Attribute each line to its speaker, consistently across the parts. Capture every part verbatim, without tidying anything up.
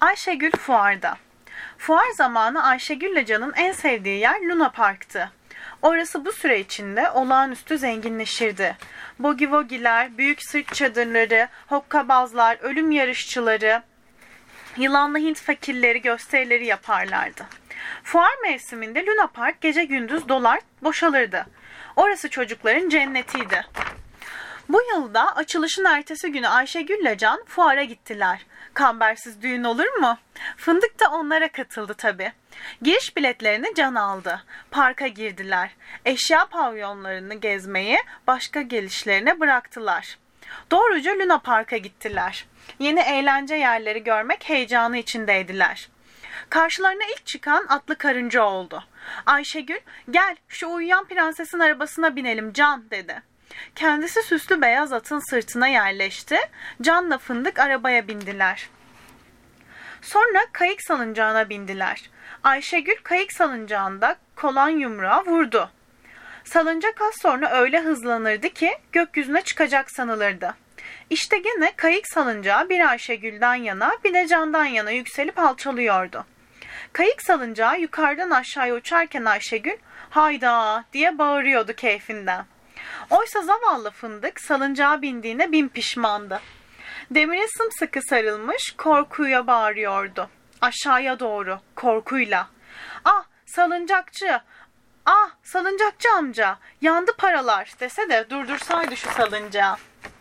Speaker 1: Ayşegül fuarda. Fuar zamanı Ayşegül'le Can'ın en sevdiği yer Luna Park'tı. Orası bu süre içinde olağanüstü zenginleşirdi. Bogi-bogiler, büyük sırt çadırları, hokkabazlar, ölüm yarışçıları, yılanlı Hint fakirleri gösterileri yaparlardı. Fuar mevsiminde Luna Park gece gündüz dolar, boşalırdı. Orası çocukların cennetiydi. Bu yılda açılışın ertesi günü Ayşegül'le Can fuara gittiler. Kambersiz düğün olur mu? Fındık da onlara katıldı tabii. Giriş biletlerini Can aldı. Parka girdiler. Eşya pavyonlarını gezmeyi başka gelişlerine bıraktılar. Doğruca Luna Park'a gittiler. Yeni eğlence yerleri görmek heyecanı içindeydiler. Karşılarına ilk çıkan atlı karınca oldu. Ayşegül, "Gel şu uyuyan prensesin arabasına binelim Can," dedi. Kendisi süslü beyaz atın sırtına yerleşti. Can'la Fındık arabaya bindiler. Sonra kayık salıncağına bindiler. Ayşegül kayık salıncağında kolan yumruğa vurdu. Salıncak az sonra öyle hızlanırdı ki gökyüzüne çıkacak sanılırdı. İşte gene kayık salıncağı bir Ayşegül'den yana bir de Can'dan yana yükselip alçalıyordu. Kayık salıncağı yukarıdan aşağıya uçarken Ayşegül "Hayda!" diye bağırıyordu keyfinden. Oysa zavallı Fındık salıncağa bindiğine bin pişmandı. Demire sımsıkı sarılmış korkuya bağırıyordu. Aşağıya doğru korkuyla. "Ah salıncakçı! Ah salıncakçı amca! Yandı paralar!" dese de durdursaydı şu salıncağı.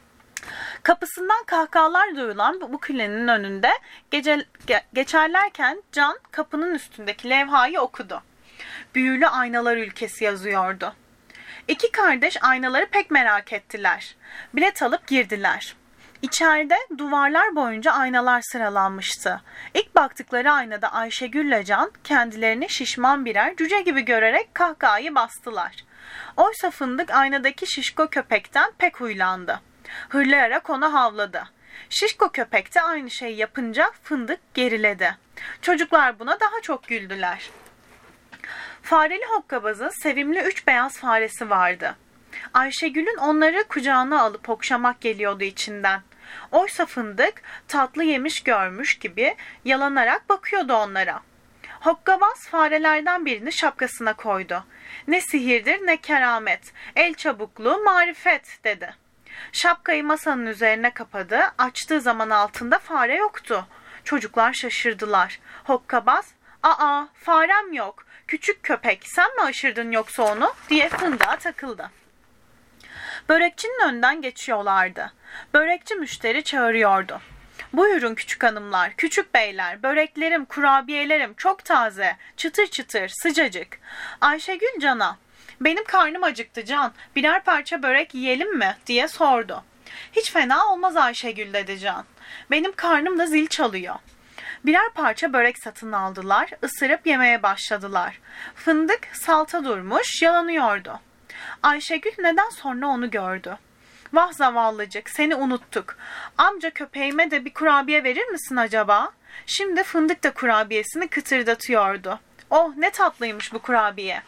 Speaker 1: Kapısından kahkahalar duyulan bu külenin önünde gece, ge, geçerlerken Can kapının üstündeki levhayı okudu. Büyülü Aynalar Ülkesi yazıyordu. İki kardeş aynaları pek merak ettiler. Bilet alıp girdiler. İçeride duvarlar boyunca aynalar sıralanmıştı. İlk baktıkları aynada Ayşegül'le Can kendilerini şişman birer cüce gibi görerek kahkahayı bastılar. Oysa Fındık aynadaki şişko köpekten pek huylandı. Hırlayarak ona havladı. Şişko köpek de aynı şeyi yapınca Fındık geriledi. Çocuklar buna daha çok güldüler. Fareli hokkabazın sevimli üç beyaz faresi vardı. Ayşegül'ün onları kucağına alıp okşamak geliyordu içinden. Oysa Fındık tatlı yemiş görmüş gibi yalanarak bakıyordu onlara. Hokkabaz farelerden birini şapkasına koydu. "Ne sihirdir ne keramet, el çabukluğu marifet," dedi. Şapkayı masanın üzerine kapadı, açtığı zaman altında fare yoktu. Çocuklar şaşırdılar. Hokkabaz, "Aa, farem yok. Küçük köpek, sen mi aşırdın yoksa onu?" diye Fındık'a takıldı. Börekçinin önünden geçiyorlardı. Börekçi müşteri çağırıyordu. "Buyurun küçük hanımlar, küçük beyler, böreklerim, kurabiyelerim çok taze, çıtır çıtır, sıcacık." Ayşegül Can'a, "Benim karnım acıktı Can, birer parça börek yiyelim mi?" diye sordu. "Hiç fena olmaz Ayşegül," dedi Can. "Benim karnım da zil çalıyor." Birer parça börek satın aldılar, ısırıp yemeye başladılar. Fındık salta durmuş, yalanıyordu. Ayşegül neden sonra onu gördü. "Vah zavallıcık, seni unuttuk. Amca köpeğime de bir kurabiye verir misin acaba?" Şimdi Fındık da kurabiyesini kıtırdatıyordu. "Oh ne tatlıymış bu kurabiye."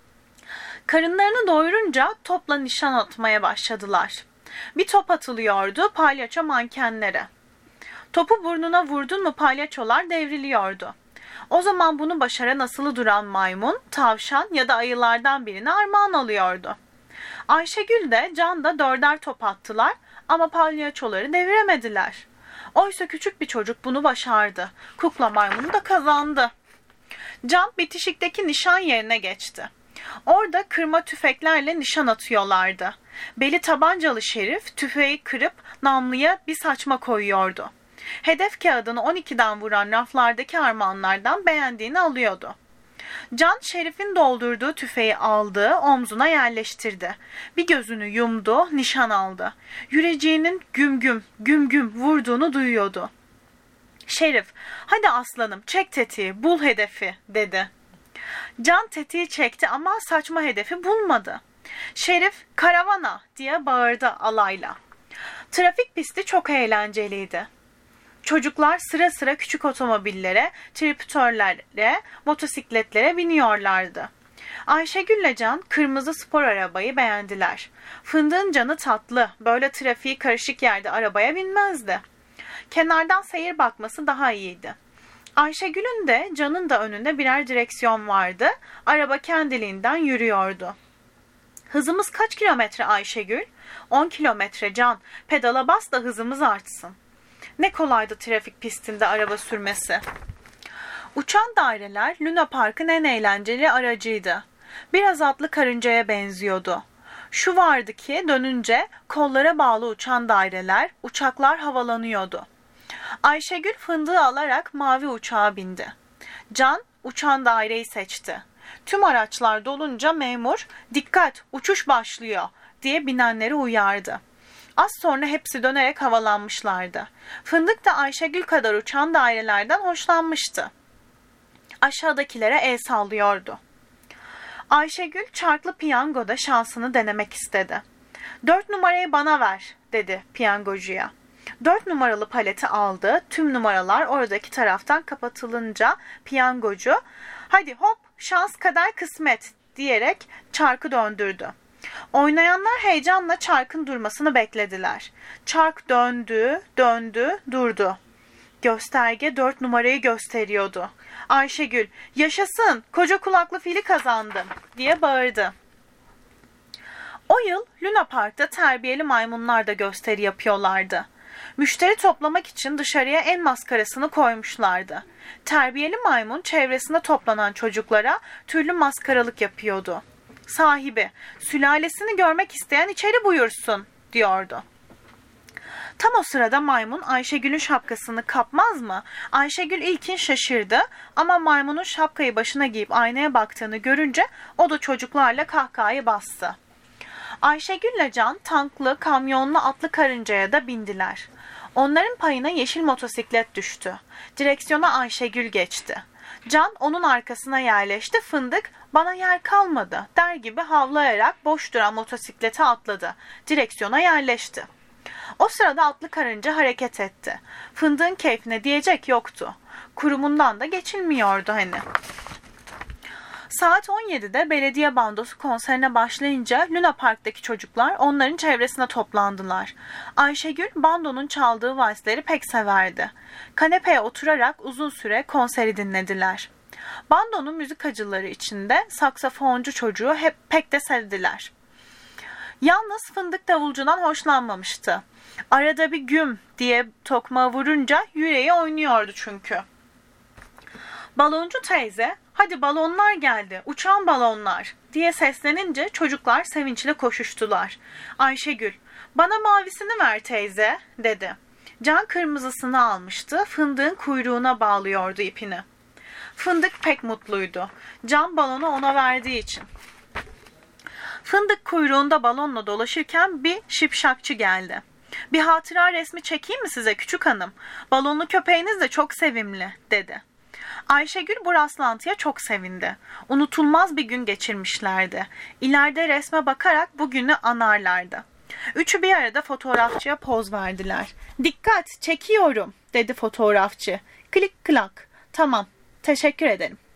Speaker 1: Karınlarını doyurunca topla nişan atmaya başladılar. Bir top atılıyordu palyaço mankenlere. Topu burnuna vurdun mu palyaçolar devriliyordu. O zaman bunu başaran asılı duran maymun, tavşan ya da ayılardan birine armağan alıyordu. Ayşegül de Can da dörder top attılar ama palyaçoları deviremediler. Oysa küçük bir çocuk bunu başardı. Kukla maymunu da kazandı. Can bitişikteki nişan yerine geçti. Orada kırma tüfeklerle nişan atıyorlardı. Beli tabancalı Şerif tüfeği kırıp namluya bir saçma koyuyordu. Hedef kağıdını on ikiden vuran raflardaki armağanlardan beğendiğini alıyordu. Can Şerif'in doldurduğu tüfeği aldı, omzuna yerleştirdi. Bir gözünü yumdu, nişan aldı. Yüreceğinin güm güm, güm güm vurduğunu duyuyordu. Şerif, "Hadi aslanım, çek tetiği, bul hedefi," dedi. Can tetiği çekti ama saçma hedefi bulmadı. Şerif, "Karavana," diye bağırdı alayla. Trafik pisti çok eğlenceliydi. Çocuklar sıra sıra küçük otomobillere, triptörlere, motosikletlere biniyorlardı. Ayşegül'le Can kırmızı spor arabayı beğendiler. Fındık'ın canı tatlı, böyle trafiği karışık yerde arabaya binmezdi. Kenardan seyir bakması daha iyiydi. Ayşegül'ün de Can'ın da önünde birer direksiyon vardı. Araba kendiliğinden yürüyordu. Hızımız kaç kilometre Ayşegül? on kilometre Can. Pedala bas da hızımız artsın. Ne kolaydı trafik pistinde araba sürmesi. Uçan daireler Luna Park'ın en eğlenceli aracıydı. Biraz atlı karıncaya benziyordu. Şu vardı ki dönünce kollara bağlı uçan daireler, uçaklar havalanıyordu. Ayşegül fındığı alarak mavi uçağa bindi. Can uçan daireyi seçti. Tüm araçlar dolunca memur "Dikkat, uçuş başlıyor" diye binenleri uyardı. Az sonra hepsi dönerek havalanmışlardı. Fındık da Ayşegül kadar uçan dairelerden hoşlanmıştı. Aşağıdakilere el sallıyordu. Ayşegül çarklı piyangoda şansını denemek istedi. Dört numarayı bana ver dedi piyangocuya. Dört numaralı paleti aldı. Tüm numaralar oradaki taraftan kapatılınca piyangocu "Hadi hop, şans kadar kısmet" diyerek çarkı döndürdü. Oynayanlar heyecanla çarkın durmasını beklediler. Çark döndü, döndü, durdu. Gösterge dört numarayı gösteriyordu. Ayşegül "Yaşasın, koca kulaklı fili kazandım" diye bağırdı. O yıl Luna Park'ta terbiyeli maymunlar da gösteri yapıyorlardı. Müşteri toplamak için dışarıya el maskarasını koymuşlardı. Terbiyeli maymun çevresinde toplanan çocuklara türlü maskaralık yapıyordu. Sahibi, sülalesini görmek isteyen içeri buyursun diyordu. Tam o sırada maymun Ayşegül'ün şapkasını kapmaz mı? Ayşegül ilkin şaşırdı ama maymunun şapkayı başına giyip aynaya baktığını görünce o da çocuklarla kahkahayı bastı. Ayşegül'le Can tanklı, kamyonlu atlı karıncaya da bindiler. Onların payına yeşil motosiklet düştü. Direksiyona Ayşegül geçti. Can onun arkasına yerleşti. Fındık "Bana yer kalmadı" der gibi havlayarak boş duran motosiklete atladı. Direksiyona yerleşti. O sırada atlı karınca hareket etti. Fındığın keyfine diyecek yoktu. Kurumundan da geçilmiyordu hani. Saat on yedide belediye bandosu konserine başlayınca Luna Park'taki çocuklar onların çevresine toplandılar. Ayşegül bandonun çaldığı valsleri pek severdi. Kanepeye oturarak uzun süre konseri dinlediler. Bandonun müzikacıları içinde saksafoncu çocuğu hep pek de sevdiler. Yalnız Fındık davulcudan hoşlanmamıştı. Arada bir güm diye tokmağı vurunca yüreği oynuyordu çünkü. Baloncu teyze "Hadi balonlar geldi, uçan balonlar" diye seslenince çocuklar sevinçle koşuştular. Ayşegül "Bana mavisini ver teyze" dedi. Can kırmızısını almıştı, Fındığın kuyruğuna bağlıyordu ipini. Fındık pek mutluydu. Can balonu ona verdiği için. Fındık kuyruğunda balonla dolaşırken bir şipşakçı geldi. "Bir hatıra resmi çekeyim mi size küçük hanım? Balonlu köpeğiniz de çok sevimli" dedi. Ayşegül bu rastlantıya çok sevindi. Unutulmaz bir gün geçirmişlerdi. İleride resme bakarak bu günü anarlardı. Üçü bir arada fotoğrafçıya poz verdiler. "Dikkat, çekiyorum" dedi fotoğrafçı. Klik klak. "Tamam, teşekkür ederim."